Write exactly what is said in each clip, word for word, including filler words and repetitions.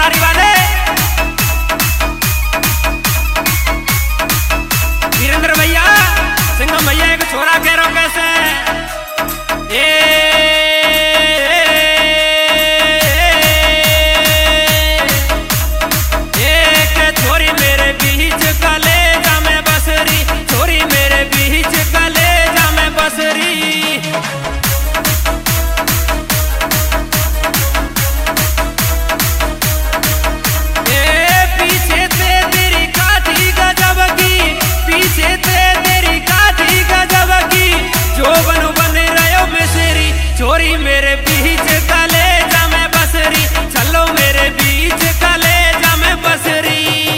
त्रिपुरारी वाले वीरेंद्र भैया सिंघम भैया एक छोरा कह रहा कैसे ए छोरी मेरे बीच कलेजा में बसरी चलो मेरे बीच कलेजा में बसरी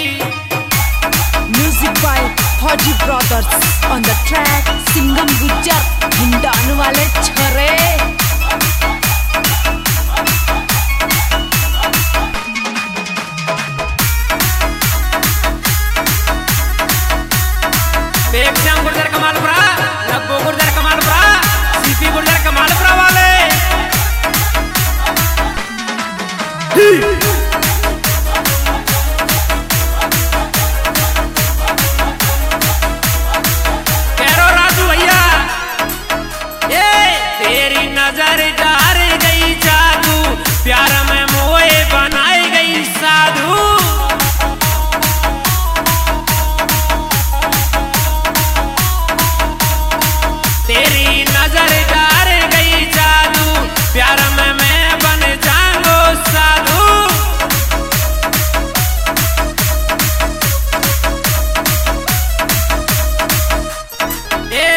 music by Fauji brothers on the track Singham Gujjar Hindaun वाले छरे बेगश्याम गुर्जर कमालपुरा लब्बू गुर्जर कमालपुरा सीपी गुर्जर कमालपुरा वाले करो राजू भैया ये तेरी नजर डार गई जादू प्यार में मोए बनाई गई साधु तेरी नजर डार गई जादू प्यार में मैं बन जाऊंगो साधु ए,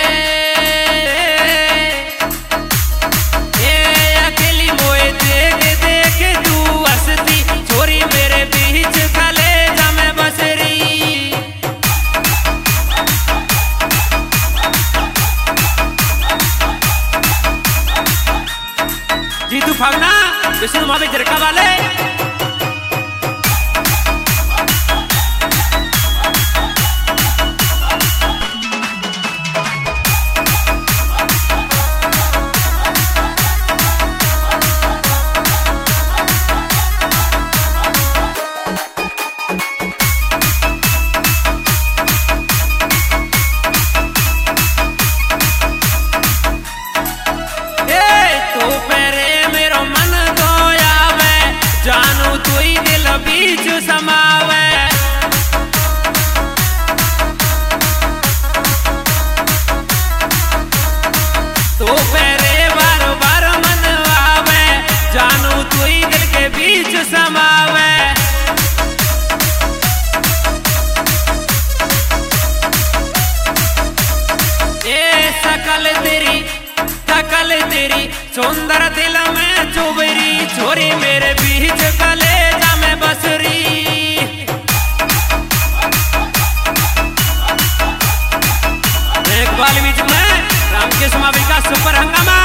ए, अकेली मोए देख देख तू हंसती छोरी मेरे बीच कलेजा में बसरी जीतू फागना विष्णु मावी जरका वाले जानू तू ही दिल बीच समावे तो पेरे बार बार मनवावे जानू तू ही दिल के बीच समावे ए सकल तेरी सकल तेरी सुंदर दिल में चुबरी छोरी मेरे बीच कलेजा में बसरी एक बाल बीच में रामकृष्ण मावी का सुपर हंगामा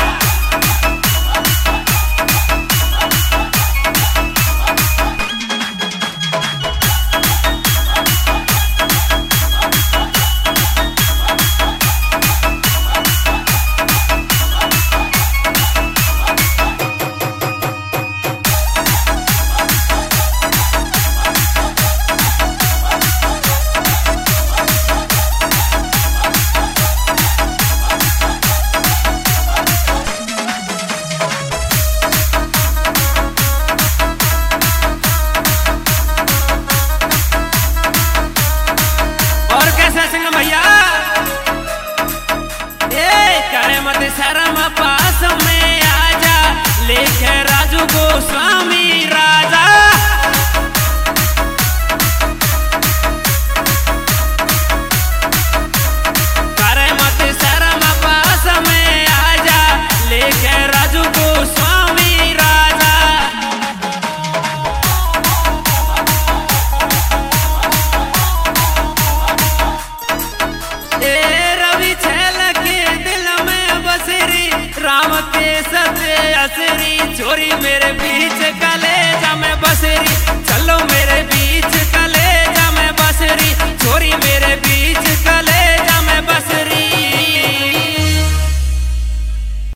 भैया ए करे मत शर्म पास में आजा लेके राजू गोस्वामी राजा करे मत शर्म पास में आजा लेके राजू गोस्वामी राजा राम के सत्य असरी छोरी मेरे भी